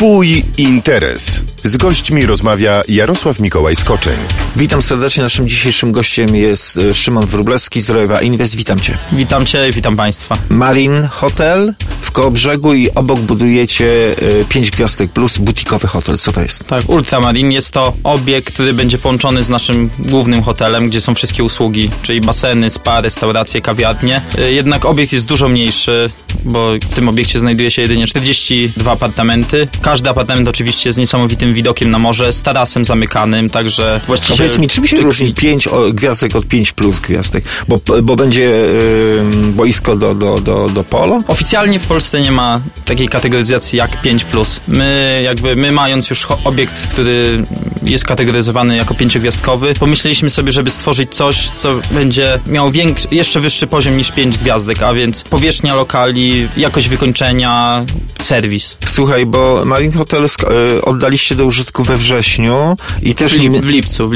Twój interes. Z gośćmi rozmawia Jarosław Mikołaj Skoczeń. Witam serdecznie. Naszym dzisiejszym gościem jest Szymon Wróblewski z Zdrojewa Invest. Witam Cię. Witam Cię i witam Państwa. Marine Hotel w Kołobrzegu i obok budujecie 5 gwiazdek plus butikowy hotel. Co to jest? Tak, Ultramarine jest to obiekt, który będzie połączony z naszym głównym hotelem, gdzie są wszystkie usługi, czyli baseny, spa, restauracje, kawiarnie. Jednak obiekt jest dużo mniejszy, bo w tym obiekcie znajduje się jedynie 42 apartamenty. Każdy apartament oczywiście z niesamowitym widokiem na morze, z tarasem zamykanym, także właściwie... Powiedz mi, czym się różni 5 gwiazdek od 5 plus gwiazdek? Bo będzie boisko do polo? Oficjalnie w Polsce nie ma takiej kategoryzacji jak 5+. My mając już obiekt, który jest kategoryzowany jako 5-gwiazdkowy, pomyśleliśmy sobie, żeby stworzyć coś, co będzie miało jeszcze wyższy poziom niż 5 gwiazdek, a więc powierzchnia lokali, jakość wykończenia, serwis. Słuchaj, bo Marine Hotel oddaliście do użytku we wrześniu i też w lipcu.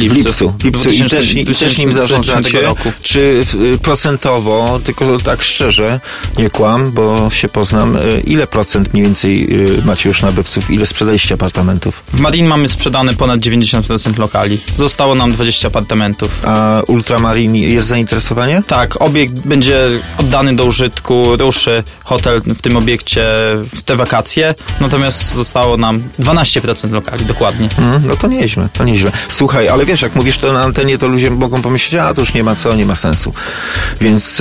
I też nim zarządzacie. Czy procentowo, tylko tak szczerze, nie kłam, bo się poznam, ile procent mniej więcej macie już nabywców, ile sprzedaliście apartamentów? W Marine mamy sprzedane ponad 90% lokali. Zostało nam 20 apartamentów. A Ultramarine jest zainteresowanie? Tak, obiekt będzie oddany do użytku, ruszy hotel w tym obiekcie w te wakacje, natomiast zostało nam 12% lokali, dokładnie. No to nieźle. Słuchaj, ale wiesz, jak mówisz to na antenie, to ludzie mogą pomyśleć, to już nie ma sensu. Więc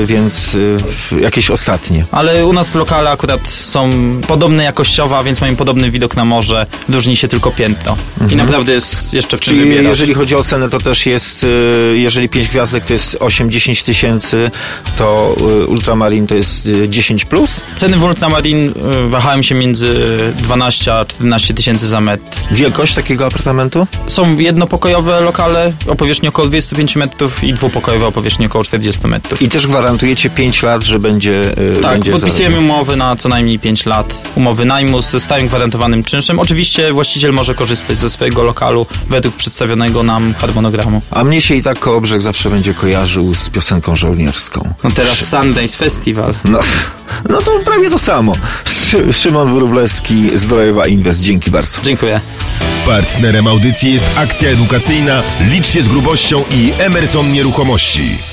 jakieś ostatnie. Ale u nas lokale akurat są podobne jakościowo, a więc mają podobny widok na morze, różni się tylko piętno. I naprawdę jest jeszcze w czym wybierać. Czyli jeżeli chodzi o cenę, to też jest, jeżeli 5 gwiazdek to jest 8-10 tysięcy, to Ultramarine to jest 10 plus? Ceny w Ultramarine wahają się między 12 a 14 tysięcy za metr. Wielkość takiego apartamentu? Są jednopokojowe lokale o powierzchni około 25 metrów i dwupokojowe o powierzchni około 40 metrów. I też gwarantujecie 5 lat, że będzie Tak, podpisujemy umowy na co najmniej 5 lat. Umowy najmu ze stałym gwarantowanym czynszem. Oczywiście właściciel może korzystać ze swojego lokalu według przedstawionego nam harmonogramu. A mnie się i tak Kołobrzeg zawsze będzie kojarzył z piosenką żołnierską. No teraz Sundance Festival. No to prawie to samo. Szymon Wróblewski, Zdrojewa Invest. Dzięki bardzo. Dziękuję. Partnerem audycji jest akcja edukacyjna Licz się z grubością i Emerson Nieruchomości.